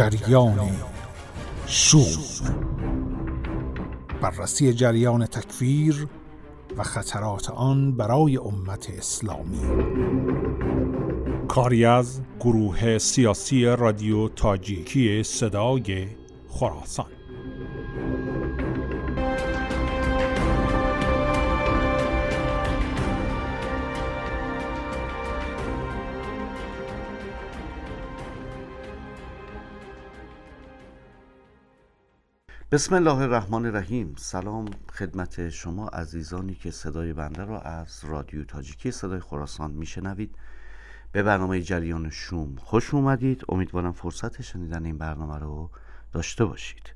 جریان شوم، بررسی جریان تکفیر و خطرات آن برای امت اسلامی. کاری از گروه سیاسی رادیو تاجیکی صدای خراسان. بسم الله الرحمن الرحیم. سلام خدمت شما عزیزانی که صدای بنده را از رادیو تاجیکی صدای خراسان میشنوید. به برنامه جریان شوم خوش اومدید. امیدوارم فرصت شنیدن این برنامه رو داشته باشید.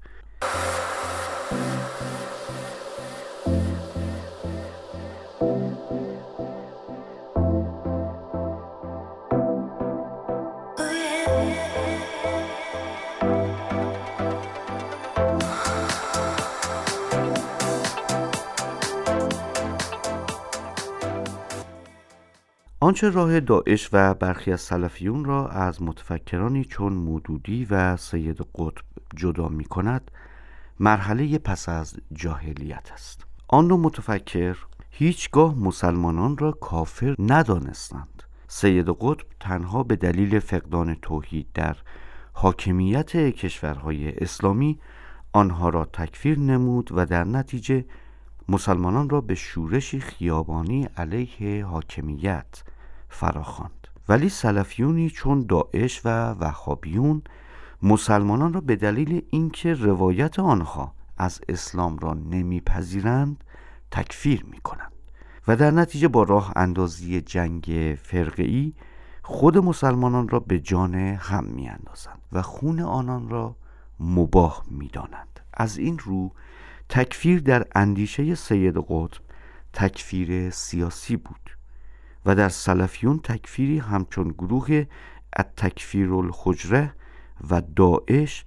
آنچه راه داعش و برخی از سلفیون را از متفکرانی چون مودودی و سید قطب جدا می کند مرحله پس از جاهلیت است. آن دو متفکر هیچگاه مسلمانان را کافر ندانستند. سید قطب تنها به دلیل فقدان توحید در حاکمیت کشورهای اسلامی آنها را تکفیر نمود و در نتیجه مسلمانان را به شورشی خیابانی علیه حاکمیت فراخواند. ولی سلفیونی چون داعش و وهابیون مسلمانان را به دلیل اینکه روایت آنها از اسلام را نمیپذیرند تکفیر میکنند و در نتیجه با راه اندازی جنگ فرقه‌ای خود مسلمانان را به جان هم میاندازند و خون آنان را مباح میدانند. از این رو تکفیر در اندیشه سید قطب تکفیر سیاسی بود و در سلفیون تکفیری همچون گروه التکفیر الحجره و داعش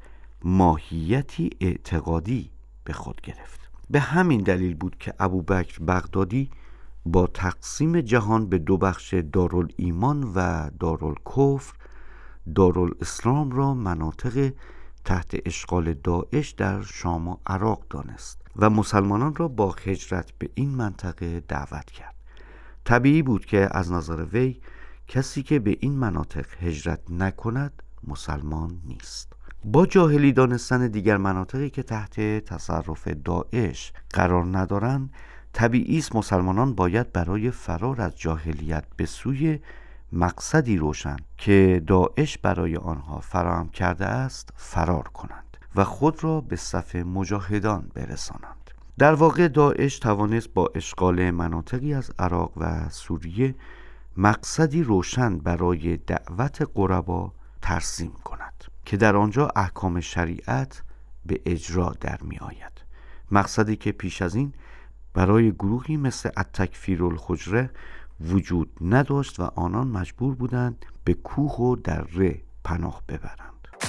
ماهیتی اعتقادی به خود گرفت. به همین دلیل بود که ابوبکر بغدادی با تقسیم جهان به دو بخش دارالایمان و دارالکفر دارالاسلام را مناطق تحت اشغال داعش در شام و عراق دانست و مسلمانان را با هجرت به این منطقه دعوت کرد. طبیعی بود که از نظر وی کسی که به این مناطق هجرت نکند مسلمان نیست. با جاهلی دانستن دیگر مناطقی که تحت تصرف داعش قرار ندارند، طبیعی است مسلمانان باید برای فرار از جاهلیت به سوی مقصدی روشن که داعش برای آنها فراهم کرده است فرار کنند و خود را به صف مجاهدان برسانند. در واقع داعش توانست با اشغال مناطقی از عراق و سوریه مقصدی روشن برای دعوت غربا ترسیم کند که در آنجا احکام شریعت به اجرا در می آید. مقصدی که پیش از این برای گروهی مثل التکفیر الحجره وجود نداشت و آنان مجبور بودند به کوه و دره پناه ببرند.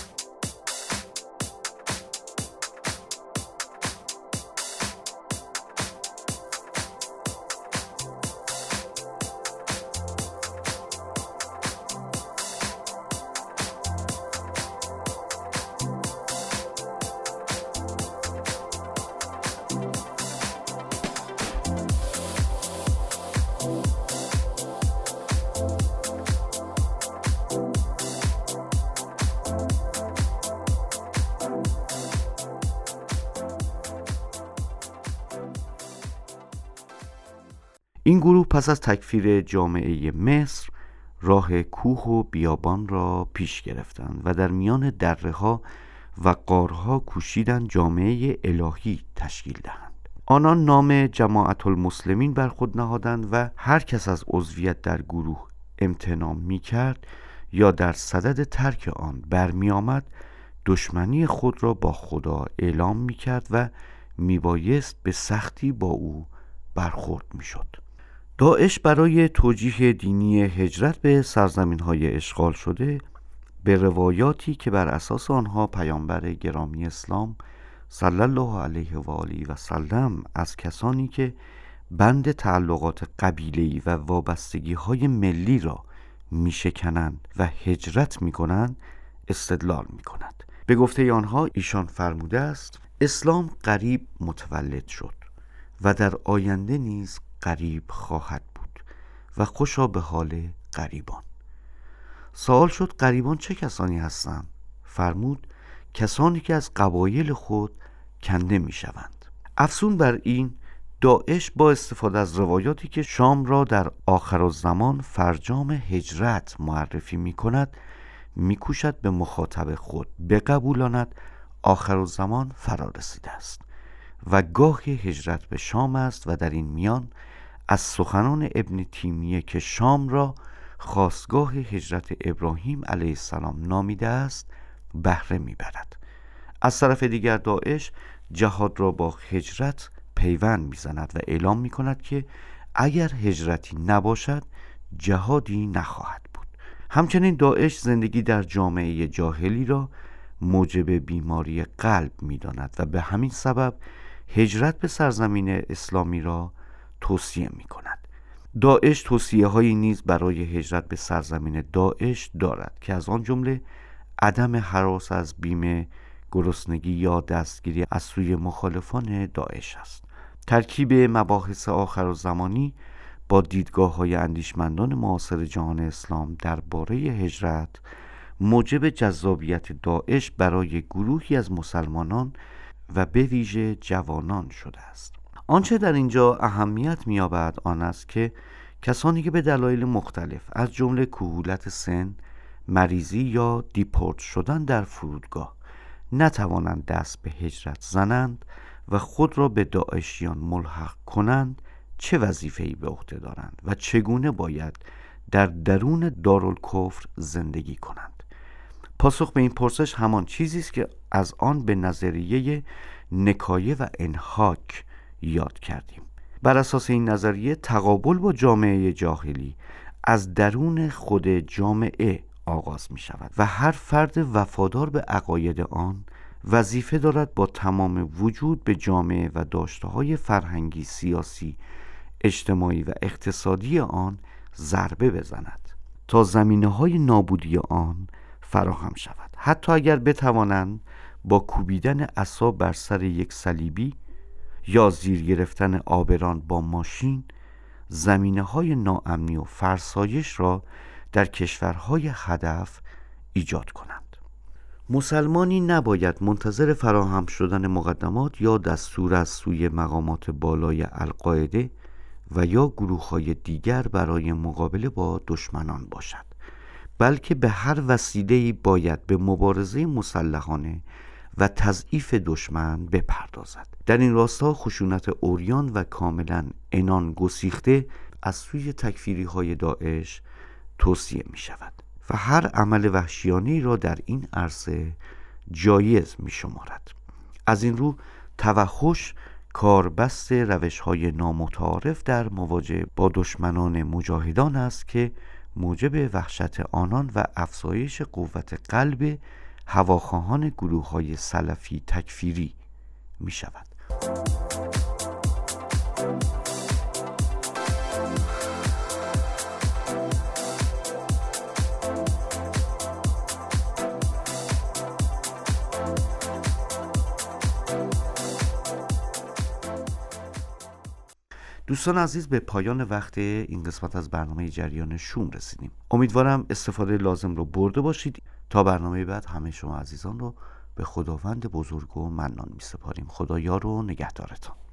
این گروه پس از تکفیر جامعه مصر راه کوه و بیابان را پیش گرفتند و در میان دره‌ها و غارها کوشیدند جامعه الهی تشکیل دهند. آنان نام جماعت المسلمین بر خود نهادند و هر کس از عضویت در گروه امتناع می کرد یا در صدد ترک آن برمی آمد دشمنی خود را با خدا اعلام می کرد و می بایست به سختی با او برخورد می شد. داعش برای توجیه دینی هجرت به سرزمین‌های اشغال شده به روایاتی که بر اساس آنها پیامبر گرامی اسلام صلی الله علیه و آله و سلم از کسانی که بند تعلقات قبیله‌ای و وابستگی‌های ملی را میشکنند و هجرت میکنند استدلال میکند به گفته آنها ایشان فرموده است اسلام قریب متولد شد و در آینده نیز قریب خواهد بود و خوشا به حال غریبان. سوال شد غریبان چه کسانی هستند؟ فرمود کسانی که از قبایل خود کنده می شوند. افزون بر این داعش با استفاده از روایاتی که شام را در آخرالزمان فرجام هجرت معرفی می کند می کوشد به مخاطب خود بقبولاند آخرالزمان فرا رسیده است و گاه هجرت به شام است و در این میان از سخنان ابن تیمیه که شام را خاستگاه هجرت ابراهیم علیه السلام نامیده است بهره میبرد. از طرف دیگر داعش جهاد را با هجرت پیوند میزند و اعلام میکند که اگر هجرتی نباشد جهادی نخواهد بود. همچنین داعش زندگی در جامعه جاهلی را موجب بیماری قلب میداند و به همین سبب هجرت به سرزمین اسلامی را توصیه میکند. داعش توصیه هایی نیز برای هجرت به سرزمین داعش دارد که از آن جمله عدم هراس از بیم گرسنگی یا دستگیری از سوی مخالفان داعش است. ترکیب مباحث آخرالزمانی با دیدگاه های اندیشمندان معاصر جهان اسلام درباره هجرت موجب جذابیت داعش برای گروهی از مسلمانان و به ویژه جوانان شده است. آنچه در اینجا اهمیت می‌یابد آن است که کسانی که به دلایل مختلف از جمله کهولت سن، مریضی یا دیپورت شدن در فرودگاه نتوانند دست به هجرت زنند و خود را به داعشیان ملحق کنند چه وظیفه‌ای به عهده دارند و چگونه باید در درون دارالکفر زندگی کنند. پاسخ به این پرسش همان چیزی است که از آن به نظریه نکایه و انحاک یاد کردیم. بر اساس این نظریه تقابل با جامعه جاهلی از درون خود جامعه آغاز می شود و هر فرد وفادار به عقاید آن وظیفه دارد با تمام وجود به جامعه و داشته‌های فرهنگی، سیاسی، اجتماعی و اقتصادی آن ضربه بزند تا زمینه‌های نابودی آن فراهم شود. حتی اگر بتوانند با کوبیدن عصا بر سر یک صلیبی یا زیر گرفتن آبران با ماشین زمینه‌های ناامنی و فرسایش را در کشورهای هدف ایجاد کنند. مسلمانی نباید منتظر فراهم شدن مقدمات یا دستور از سوی مقامات بالای القاعده و یا گروه‌های دیگر برای مقابله با دشمنان باشد، بلکه به هر وسیله‌ای باید به مبارزه مسلحانه و تضعیف دشمن بپردازد. در این راستا خشونت عریان و کاملا عنان گسیخته از سوی تکفیری‌های داعش توصیه می شود و هر عمل وحشیانه‌ای را در این عرصه جایز می شمارد. از این رو توحش کاربست روش‌های نامتعارف در مواجهه با دشمنان مجاهدان است که موجب وحشت آنان و افزایش قوت قلب هواخواهان گروه‌های سلفی تکفیری می شود. دوستان عزیز، به پایان وقت این قسمت از برنامه جریان شوم رسیدیم. امیدوارم استفاده لازم رو برده باشید. تا برنامه بعد همه شما عزیزان رو به خداوند بزرگ و منان می سپاریم. خدا یار و نگهدارتان.